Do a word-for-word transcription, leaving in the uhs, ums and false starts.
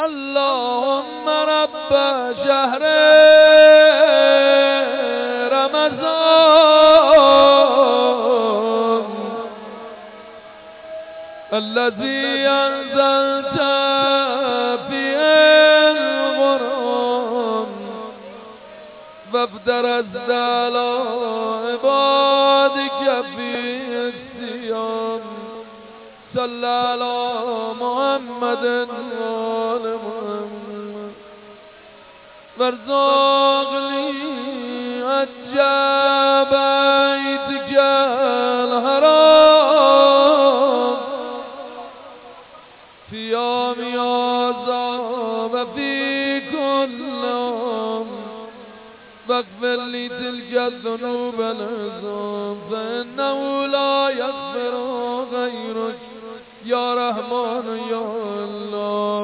اللهم رب شهر رمضان الذي أنزلت فيه القرآن وافترضت على عبادك فيه الصيام صل على محمد وآل محمد وارزقني حج بيتك الحرام في يوم هذا وفي كل يوم واغفر لي تلك الذنوب العظام فإنه لا يغفر غيرك يا رحمن يا الله.